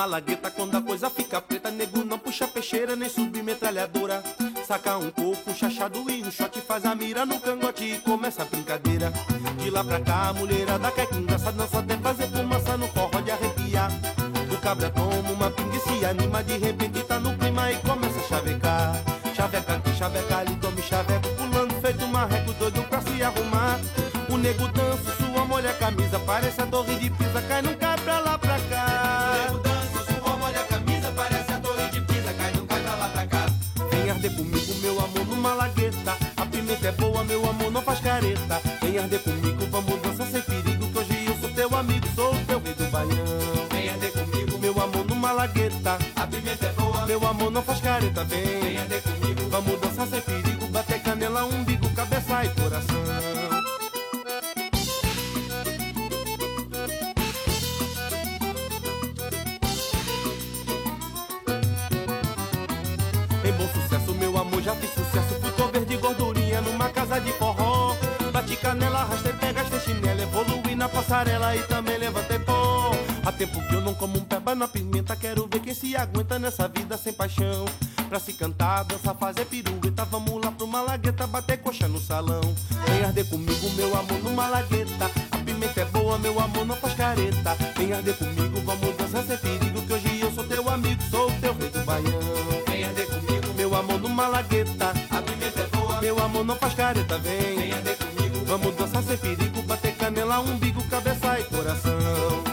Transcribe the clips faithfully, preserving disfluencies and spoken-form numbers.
Malagueta, quando a coisa fica preta, nego não puxa peixeira nem submetralhadora. Saca um coco, um chachado e um shot, faz a mira no cangote e começa a brincadeira. De lá pra cá a mulherada quer que engraça, dança até fazer fumaça no forró de arrepiar. O cabra toma uma pinga e se anima, de repente tá no clima e começa a chavecar. Chaveca aqui, chaveca ali, tome chaveco, pulando feito marreco, doido pra se arrumar. O nego dança, sua molha a camisa, parece a torre de Pisa, cai num cai pra lá pra cá. O nego dança, sua molha a camisa, parece a torre de Pisa, cai num cai pra lá pra cá. Vem arder comigo, meu amor, no Malagueta, a pimenta é boa, meu amor, não faz careta. Vem arder comigo, vamos dançar sem perigo, que hoje eu sou teu amigo, sou o teu rei do baião. Vem arder comigo, meu amor, no Malagueta, a pimenta é boa, meu amor, não faz careta. Vem, vem arder comigo, vamos dançar sem perigo, bater canela, umbigo, cabeça e coração. Meu amor, já fiz sucesso, fui cover de gordurinha numa casa de forró. Bati canela, arrastei, pega, este chinelo, evoluí na passarela e também levantei pó. Há tempo que eu não como um peba na pimenta, quero ver quem se aguenta nessa vida sem paixão. Pra se cantar, dançar, fazer pirueta, vamos lá pro Malagueta, bater coxa no salão. Vem arder comigo, meu amor, no Malagueta, a pimenta é boa, meu amor, não faz careta. Vem arder comigo, vamos dançar sem perigo, que hoje eu sou teu amigo, sou o teu rei do baião. Vem arder comigo, meu amor, no Malagueta, a pimenta é boa, meu amor, não faz careta. Vem, vem arder comigo, vamos dançar sem perigo, bater canela, umbigo, cabeça e coração.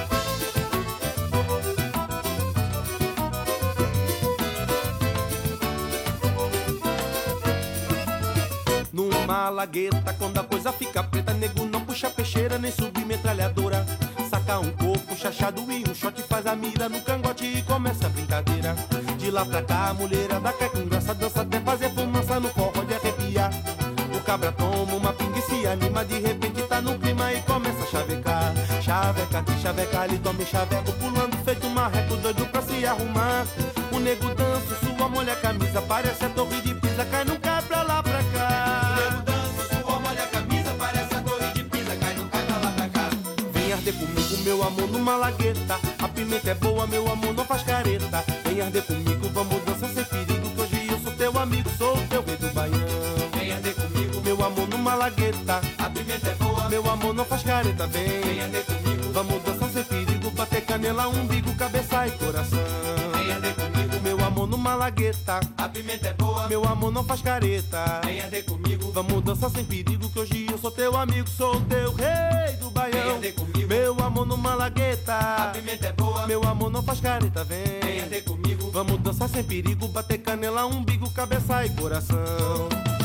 No Malagueta, quando a coisa fica preta, nego não puxa peixeira nem submetralhadora. Saca um coco, um chachado e um shot, faz a mira no cangote e começa a brincadeira. De lá pra cá a mulherada quer com graça, dança até fazer fumaça no forró de arrepiar. O cabra toma uma pinga e se anima, de repente tá no clima e começa a chavecar. Chaveca aqui, chaveca ali, tome chaveco, pulando feito marreco, doido pra se arrumar. O nego dança, sua molha a camisa, parece a torre de Pisa, cai num cai pra lá pra cá. O nego dança, sua molha a camisa, parece a torre de Pisa, cai num cai pra lá pra cá. Vem arder comigo, meu amor, no Malagueta, a pimenta é boa, meu amor, não faz careta. Vem arder comigo, vamos dançar sem perigo, que hoje eu sou teu amigo, sou o teu rei do baião. Vem arder comigo, meu amor, no Malagueta, a pimenta é boa, meu amor, não faz careta. Vem, vem arder comigo, vamos dançar sem perigo, bater canela, umbigo, cabeça e coração. Vem arder comigo, meu amor, no Malagueta, a pimenta é boa, meu amor, não faz careta. vem arder comigo, vamos dançar sem perigo, que hoje eu sou teu amigo, sou o teu rei do baião. Vem arder comigo, meu amor, no Malagueta, a pimenta é boa, meu amor, não faz careta. Vem, vem arder comigo, vamos dançar sem perigo, bater canela, umbigo, cabeça e coração.